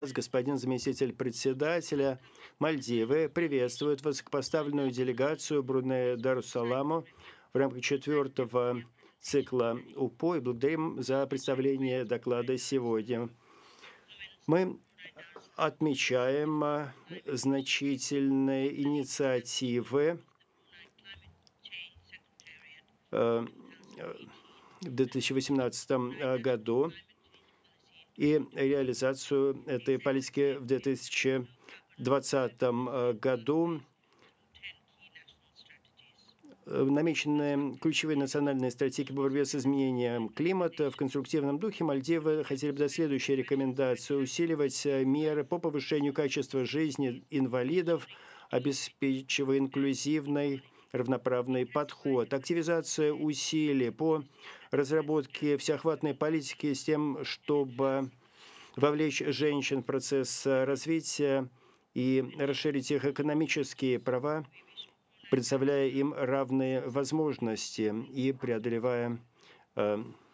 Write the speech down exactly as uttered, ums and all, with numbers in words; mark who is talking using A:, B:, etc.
A: Господин заместитель председателя, Мальдивы приветствуют высокопоставленную делегацию Брунея Даруссаламу в рамках четвертого цикла УПО и благодарим за представление доклада сегодня. Мы отмечаем а, значительные инициативы э, в две тысячи восемнадцатом году и реализацию этой политики в две тысячи двадцатом году. Намечены ключевые национальные стратегии по борьбе с изменением климата. В конструктивном духе Мальдивы хотели бы дать следующие рекомендации: усиливать меры по повышению качества жизни инвалидов, обеспечивая инклюзивный равноправный подход, активизация усилий по разработке всеохватной политики с тем, чтобы вовлечь женщин в процесс развития и расширить их экономические права, предоставляя им равные возможности и преодолевая э,